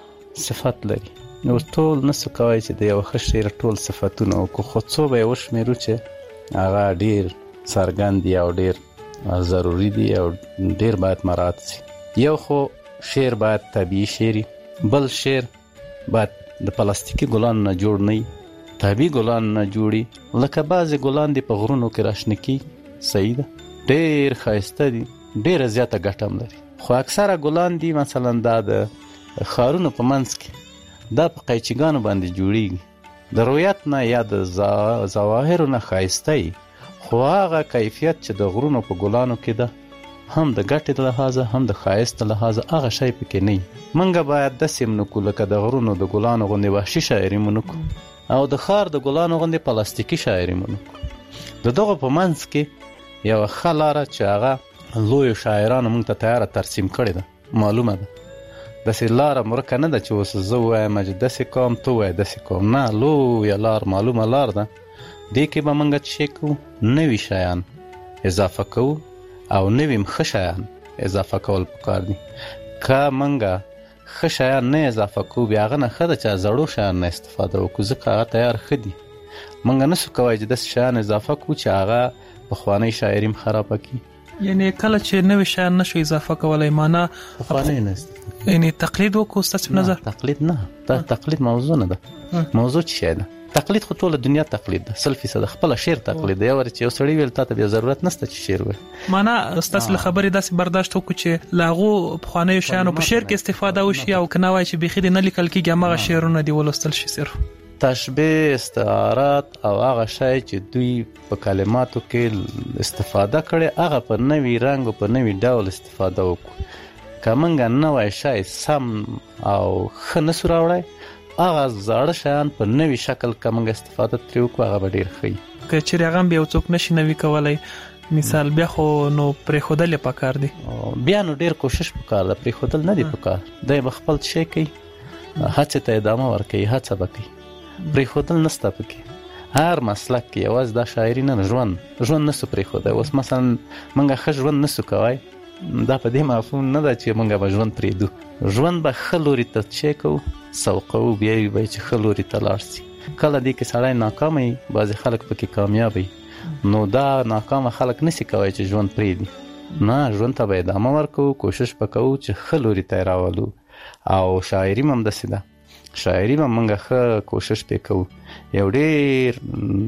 صفات لري، نو ټول نسو کوي چې د یو ښه شعر ټول صفاتونه او خو څو به وشمیرو چې هغه ډیر څرګند دي او ډیر ضروری دي او ډیر باید مراعات شي. یو خو شعر باید طبیعي شعر، بل شعر باید د پلاستیکي ګلان نه جوړ نه، طبیعي ګلان نه جوړي، لکه بعضې ګلان دي په غرونو کې راشنه کېږي، صحیح ده، ډېر ښایسته دي، ډېره زیاته ګټه هم لري. خو اکثره ګلان دي مثلا دا د ښارونو په منځ کې دا په قیچیګانو باندې جوړیږي، د رویت نه یا د ظواهرو نه ښایسته وي، خو هغه کیفیت چې د غرونو په ګلانو کې ده هم د ګټې لحاظه هم د ښایست لحاظه هغه شی پکې نه وي. موږ باید داسې هم نه کړو لکه د غرونو د ګلانو غوندې وحشي شاعري مو نه کړو او د ښار د ګلانو غوندې پلاستیکي شاعري مو نه کړو. د دغو په منځ کې یوه ښه لاره چې هغه لویو شاعرانو موږ ته تیاره ترسیم کړې ده، معلومه ده، داسې لاره مرکه نه ده چې اوس زه ووایم چې داسې کوم ته ووایې داسې کوم، نه، لویه لار معلومه لار ده. دې کې به موږ څه شی کوو، نوي شیان اضافه کوو او نوي ښه شیان اضافه کول پکار دي. که موږ ښه شیان نه اضافه کوو بیا هغه نه ښه ده چې زړو شیان نه استفاده وکړو، ځکه هغه تیار ښه دي. موږ نسو کولی چې داسې شیان اضافه کړو چې هغه پخوانۍ شاعري هم خرابه کړي. یعنی کله چې نوي شیان نشو اضافه کولی معنا پخوانۍ نه، یعنی تقلید وکړو ستاسو په نظر؟ تقلید نه، دا تقلید موضوع نه ده. موضوع څه شی ده؟ تقلید خو ټوله دنیا تقلید ده، 100% خپله شعر تقلید ده. یو چې یو سړی ویل تا ته بیا ضرورت نشته چې شعر وایي، معنا ستاسو له خبرې داسې برداشت وکړو چې له هغو پخوانیو شیانو په شعر کې استفاده وشي او که نه وایي چې بیخي دې نه لیکل کېږي هماغه شعرونه دې ولوستل شي. صرف تشبیه، استعارات او هغه شی چې دوی په کلماتو کې استفاده کړي هغه په نوي رنګ او په نوي ډول استفاده وکړو. که موږ نوی شی سم او ښه نسو راوړی، هغه زاړه شیان په نوي شکل که موږ استفاده ترې وکړو هغه به ډېر ښه وي. که چېرې هغه هم بیا یو څوک نشي نوي کولی مثال، بیا خو نو پرېښودل یې پکار دي. بیا نو ډېر کوشش پکار ده، پرېښودل نه دي پکار. دی به خپل شی کوي، هڅې ته ادامه ورکوي، هڅه به کوي، پرېښودل نسته پکې. هر مسلک کې یوازې دا شاعري نه، ژوند نسو پرېښودی. اوس مثلا موږ ښه ژوند نسو کوی، دا په دې مفهوم نه ده چې موږ به ژوند پرېږدو. ژوند به ښه لوري ته څه کوو، سوقوو، بیا یې به چې ښه لوري ته لاړ شي. کله دې کې سړی ناکامه وي، بعضې خلک پکې کامیاب وي، نو دا ناکامه خلک نشي کوی چې ژوند پرېږدي. نه، ژوند ته به ادامه ورکوو، کوشش به کوو چې ښه لوري ته یې راولو. او شاعري هم همداسې ده، شاعري به موږ ښه کوشش پې کوو. یو ډېر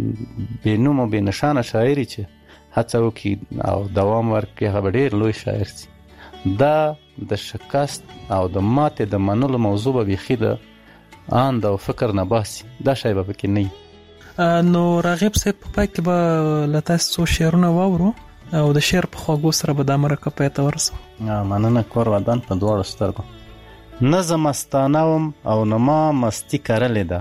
بې نوم او بې نشانه شاعري چې هڅه وکړي او دوام ورکړي هغه به ډېر لوی شاعر شي. دا د شکست او د ماتې د منلو موضوع به بیخي د اند او فکر نه باسي، دا شی به پکې نه وي. نو راغب صاحب په پای کې به له تاسو څو شعرونه واورو او د شعر په خواږو سره به دا مرکه پای ته ورسوو. مننه، کور ودان په دواړو سترګو. نه زه مستانه وم او نه ما مستي کرلې ده،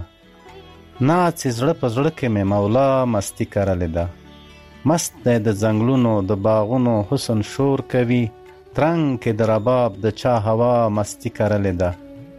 ناڅې زړه په زړه کې مې مولا مستي کرلې ده. مست دی د ځنګلونو د باغونو حسن شور کوي، ترنګ کې د رباب د چا هوا مستی کرلې ده.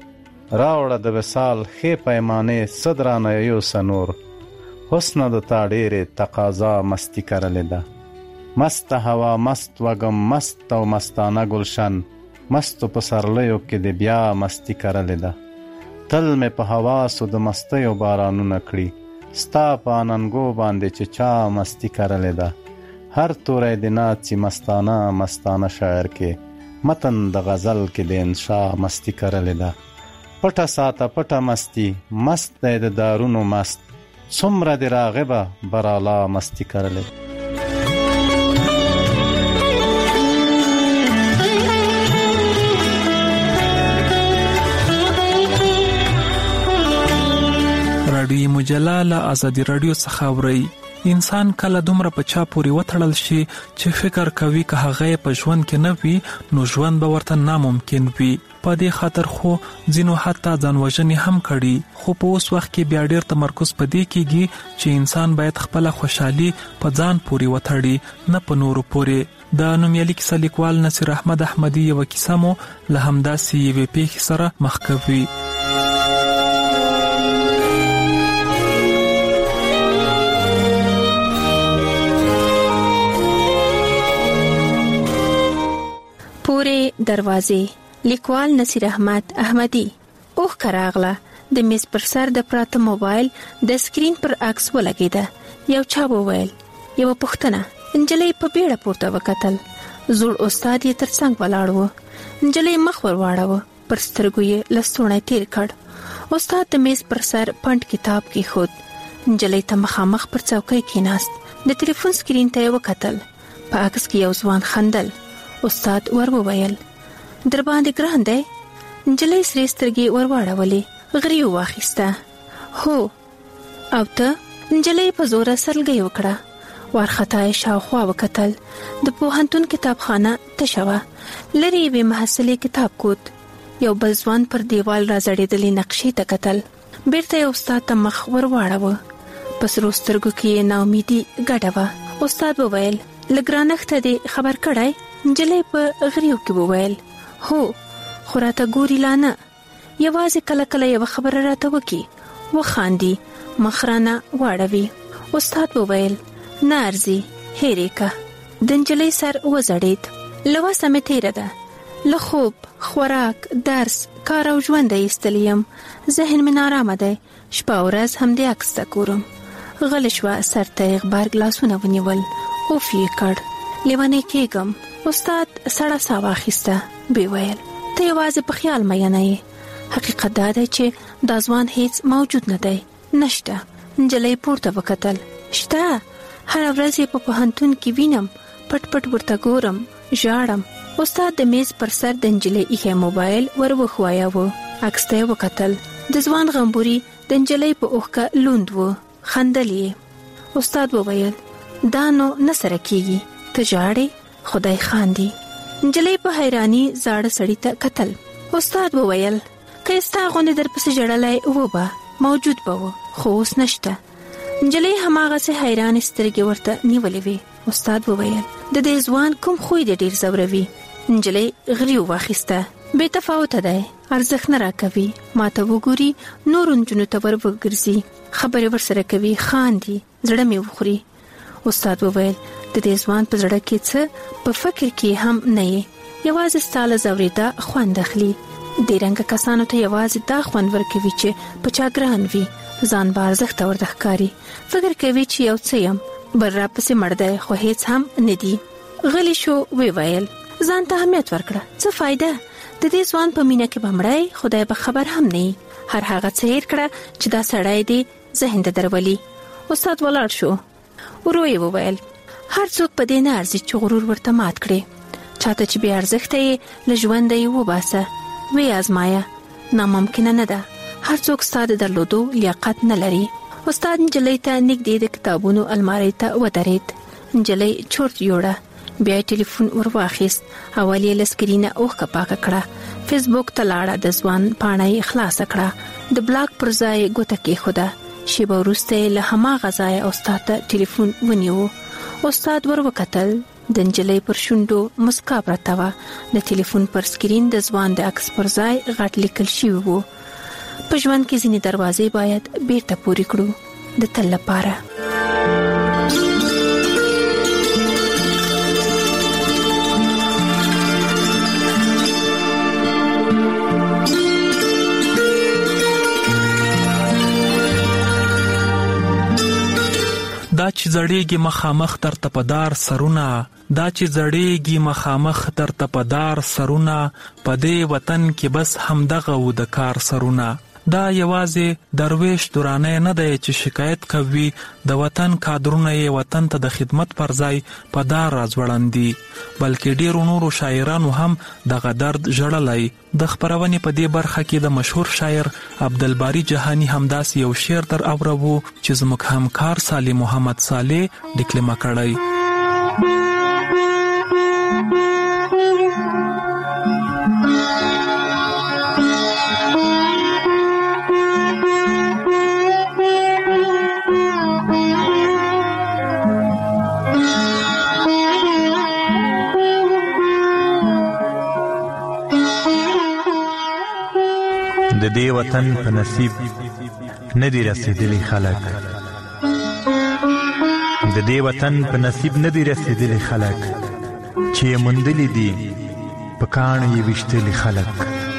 راوړه د وصال ښې پیمانې څه درانه یوسه نور، حسنه د تا ډېرې تقاضا مستی کرلې ده. مست هوا، مست وږم، مست او مستانه ګلشن، مستو په سرلیو کې د بیا مستی کرلې ده. تل مې په حواسو د مستیو بارانونه کړي، ستا په اننګو باندې چې چا مستی کرلې ده. هر توری د ناڅي مستانه مستانه شاعر کې، متن د غزل کې د انشا مستی کرلې ده. پټه ساته پټه مستی، مست دی د دارونو مست، څومره د راغبه برالا مستی کرلې ده. رادیوي مجله له آزادي رادیو څخه اوري. انسان کله دومره په چا پورې وتړل شي چې فکر کوي که هغه په ژوند کې نه وي نو ژوند به ورته ناممکن وي. په دې خاطر خو ځینو حتی ځانوژنې هم کړي. خو په اوس وخت کې بیا ډېر تمرکز په دې کېږي چې انسان باید خپله خوشحالي په ځان پورې وتړي، نه په نورو پورې. د نومیالي کیسه لیکوال نصیر احمد احمدي یوه کیسه مو له همداسې یوې پیښې سره مخ کوي. دروازې. لیکوال نصیر احمد احمدی. اوخ کراغله د میز پر سر د پراته موبایل د سکرین پر عکس ولګیده. یو چا وویل یو پښتنه. انجلۍ په بیړه پورته وکتل. زوړ استاد یې ترڅنګ ولاړ و. انجلۍ مخ ور واړاوه. پر سترګو یې لستوڼی تیر کړ. استاد د میز پر سر پاند کتاب کې خود. انجلۍ ته مخامخ پر څوکۍ کېناست. د ټلیفون سکرین ته یې وکتل. په عکس کې یو ځوان خندل. استاد ور وویل در باندې ګران دی. انجلۍ سرې سترګې ور واړولې. غري واخیسته. هو. او ته؟ انجلۍ په زوره سرلګۍ وکړه. وارخطا یې شاوخوا وکتل. د پوهنتون کتابخانه تشه وه. لرې یوې محصلې کتاب کوت. یو بل ځوان پر دیوال راځړېدلې نقشې ته کتل. بیرته یې استاد ته مخ ور واړاوه. په سرو سترګو کې یې ناامیدي ګډه وه. استاد وویل لږ رانښته دې خبر کړی؟ انجلۍ په غریو کې وویل هو، خو راته ګوري لا نه. یوازې کله کله یوه خبره راته وکي. وخاندي، مخ رانه واړوي. استاد وویل نه ارزي، هېرې که. د انجلۍ سر وځړېد. له وسه مې تېره ده. له خوب، خوراک، درس، کار او ژونده ایستلی یم. ذهن مې نارامه دی. شپه ورځ همدې عکس ته ګورم. غلی شوه. سر ته یې غبرګ لاسونه ونیول. اوف یې کړ. لیونی کېږم. استاد سړه ساه واخیسته. بې ویل ته یوازې په خیال مینه یې. حقیقت دا دی چې دا ځوان هیڅ موجود نه دی. نشته. انجلۍ پورته وکتل. شته. هر ورځ یې په پوهنتون کې وینم. پټ پټ ورته ګورم، ژاړم. استاد د میز پر سر د انجلۍ ایښی موبایل ور وښوایاوه. عکس ته یې وکتل. د ځوان غمبوري د انجلۍ په اوښکه لوند و. خندل یې. استاد وویل دا نو نه سره کېږي. ته ژاړې؟ خدای خاندي. انجلۍ په حیراني زاړه سړي ته کتل. استاد وویل که ستا غوندې درپسې ژړلی و به موجود به و، خو اوس نشته. انجلۍ هماغسې حیرانې سترګې ورته نیولې وې. استاد وویل د دې ځوان کوم خوی دې ډېر ځوروي؟ انجلۍ غري واخیسته. بې تفاوته دی، ارزښت نه راکوي. ما ته وګوري، نورو نجونو ته ور وګرځي، خبرې ورسره کوي، خاندي، زړه مې وخوري. استاد وویل د دې ځوان په زړه کې څه په فکر کې هم نه یې. یوازې ستا له ځورېدا خوند اخلي. دې رنګه کسانو ته یوازې دا خوند ورکوي چې په چا ګران وي، ځان به ارزښته ورته ښکاري. فکر کوي چې یو څه یم، بل راپسې مړ دی، خو هیڅ هم نه دي. غلی شو. وی ویل ځان ته اهمیت ورکړه. څه فایده؟ د دې ځوان په مینه کې به مړی، خدای به خبر هم نه وي. هر هغه څه هېر کړه چې دا سړی دې ذهن ته درولي. استاد ولاړ شو. ورو یې وویل هر څوک په دې نه ارزي چې غرور ورته مات کړي. چاته چې بې ارزښته یې له ژونده یې وباسه، وی ازمایه. ناممکنه نه ده. هر څوک ستا د درلودو لیاقت نه لري. استاد نجلۍ ته نږدې د کتابونو المارۍ ته ودرېد. نجلۍ چورت یوړه. بیا یې ټلیفون ور واخیست. اول یې له سکرینه اوښکه پاکه کړه. فیسبوک ته لاړه. د ځوان پاڼه یې خلاصه کړه. د بلاک پر ځای ګوته کېښوده. شیبه وروسته یې له هماغه ځایه استاد ته ټلیفون ونیو. استاد ور وکتل. د نجلۍ پر شونډو مسکا پرته وه. د ټلیفون پر سکرین د ځوان د عکس پر ځای غټ لیکل شوي وو په ژوند کې ځینې دروازې باید بیرته پورې کړو د تل لپاره. دا چې زړېږي مخامخ در تپدار سرونه، دا چې زړېږي مخامخ در تپدار سرونه، په دې وطن کې بس همدغه و د کار سرونه. دا یوازې درویش دورانه نه دی چې شکایت کوي د وطن کادرونه یې وطن ته د خدمت پر ځای په دار راځوړندي، بلکې ډیرو نورو شاعرانو هم دغه درد ژړلی. د خپرونې په دې برخه کې د مشهور شاعر عبدالباری جهانی همداسې یو شعر در اورو چې زموږ همکار صالح محمد صالح ډیکلمه کړی. د دې وطن په نصیب ندی رسیدلی خلک، د دې وطن په نصیب ندی رسیدلی خلک، چې مندلی دي پکانو یې وشتلي خلک.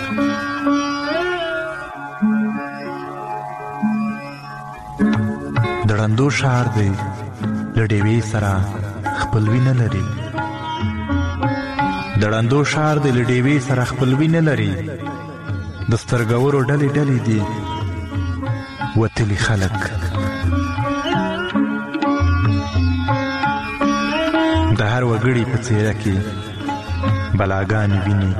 د ړندو ښار دی له ډیوې سره خپلوي نه لري. د ړندو ښار دی له ډیوې سره خپلوي نه لري. د سترګورو ډلې ډلې دي وتلي خلک. د هر وګړي په څېره کې بلاګانې ویني.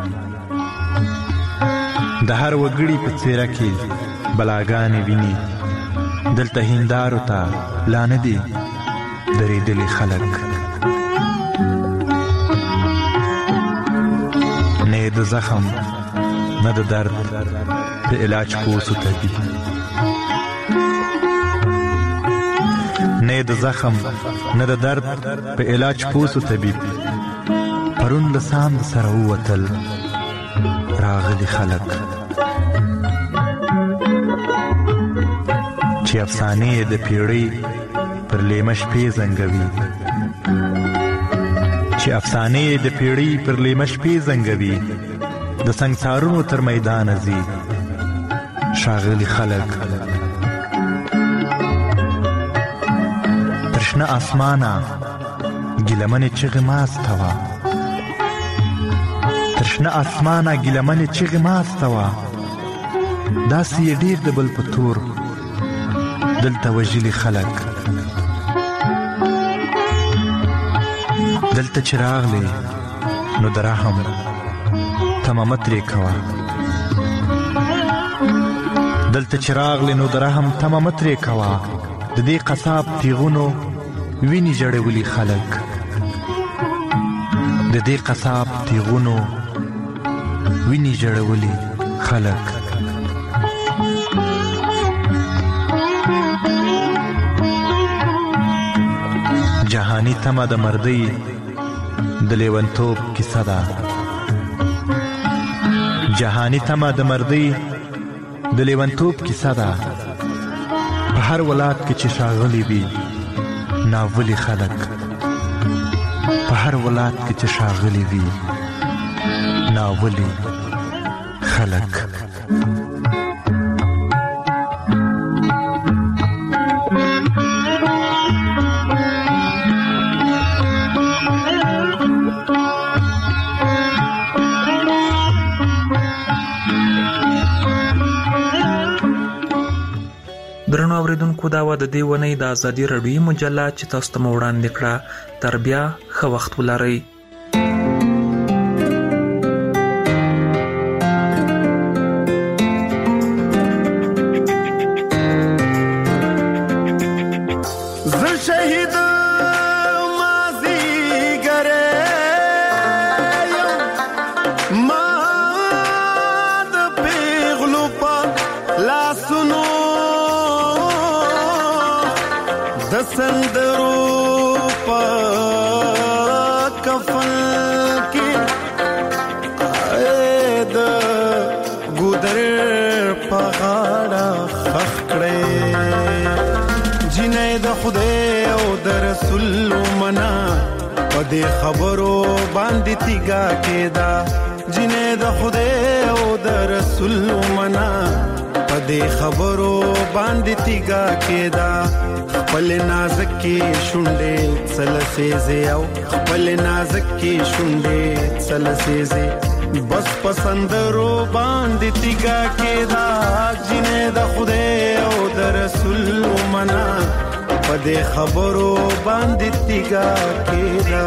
د هر وګړي په څېره کې بلاګانې ویني. دلته هندارو ته لا نه دي درېدلي خلک. نه د زخم نه د درد په علاج پوسو طبیب. نه د زخم نه د درد په علاج پوسو طبیب. پرون له ساند سره ووتل راغلي خلک. چې افسانې د پیړۍ پر لیمه شپې زنګوي. چې افسانې د پیړۍ پر لیمه شپې زنګوي. د سنګسارونو تر میدانه ځي ښاغلي خلک. تر شنه اسمانه ګیلمنې چغې ماسته وه. تر شنه اسمانه ګیلمنې چغې ماسته وه. داسې یې ډېر د بل په تور دلته وژلي خلک. دلته چې راغلې نو د رحم تمه مه ترې کوه. دلته چې راغلې نو د رحم تمه مه ترې کوه. د دې قصاب تیغونو وینې جړولي خلک. د دې قصاب تیغونو وینې جړولي خلک. جهانی تمه د مردۍ د لیونتوب کیسه ده. جهانی تمه د مردۍ د لیونتوب کیسه ده. په هر ولایت کې چې ښاغلي وي ناولي خلک. په هر ولایت کې چې ښاغلي وي ناولي خلک. درنو اوریدونکو دا و د دې ونې د ازادي راډیوي مجله چې تاسو ته مو وړاندې کړه. تر بیا ښه وخت ولرئ. دې خبرو باندې تیګا کېدا. جنې د خدای او د رسول منا په دې خبرو باندې تیګا کېدا. خپل نازک کې شونډې څلسېزې او خپل نازک کې شونډې څلسېزې بس پسندرو باندې تیګا کېدا. جنې د خدای او د رسول منا په دې خبرو باندې تیګا کېدا.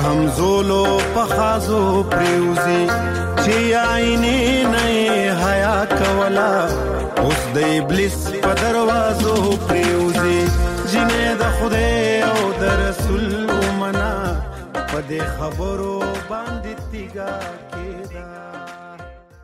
همزولو پخازو پریوزی چی آئینی نئی حیا کولا اوس د ابلیس په دروازو پریوزی جنې د خدای او د رسول ومنا په دې خبرو باندې تیګا کېدا